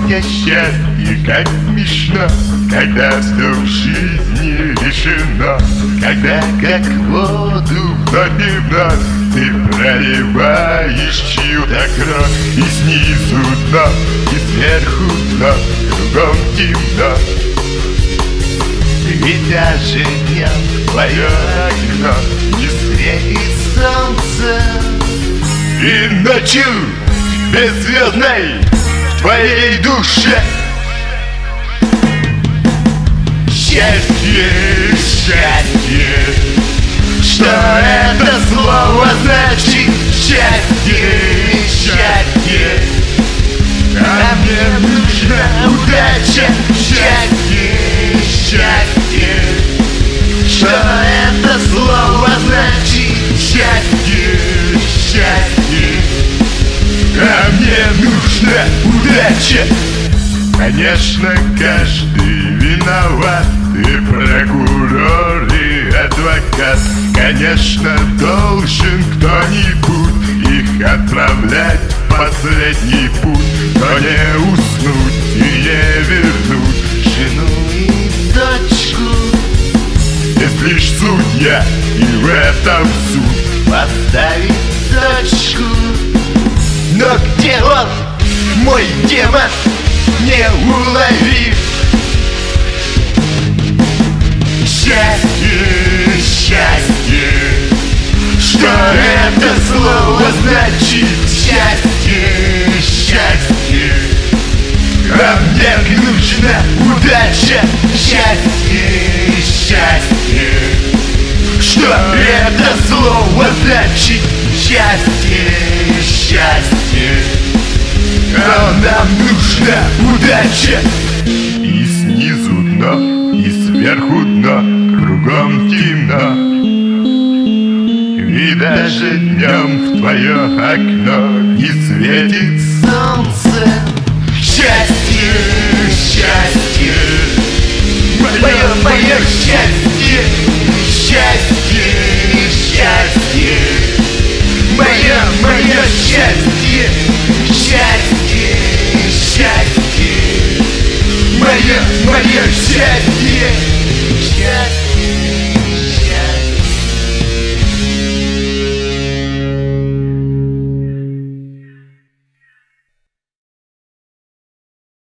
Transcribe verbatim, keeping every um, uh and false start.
Хотя счастье как смешно, когда все в жизни решено, когда как воду вновь и вновь ты проливаешь чью-то кровь. И снизу дно, и сверху дно, кругом темно. И даже днем твое окно не светит солнце, и ночью беззвездной в твоей душе счастье, счастье. Что это слово значит? Счастье, счастье. А мне нужна удача. Счастье, счастье. Что это слово значит? Счастье, счастье. А мне нужна удача. Конечно, каждый виноват, и прокурор, и адвокат. Конечно, должен кто-нибудь их отправлять в последний путь. Но не уснуть и не вернуть жену и дочку. Есть лишь судья, и в этом суд поставить точку. Но где он, мой демон, неуловим? Счастье, счастье. Что это слово значит? Счастье, счастье. А мне нужна удача. Счастье, счастье. Что это слово значит? Счастье, счастье. А нам нужна удача. И снизу дно, и сверху дно, кругом темно. И даже днем в твое окно не светит солнце. Счастье.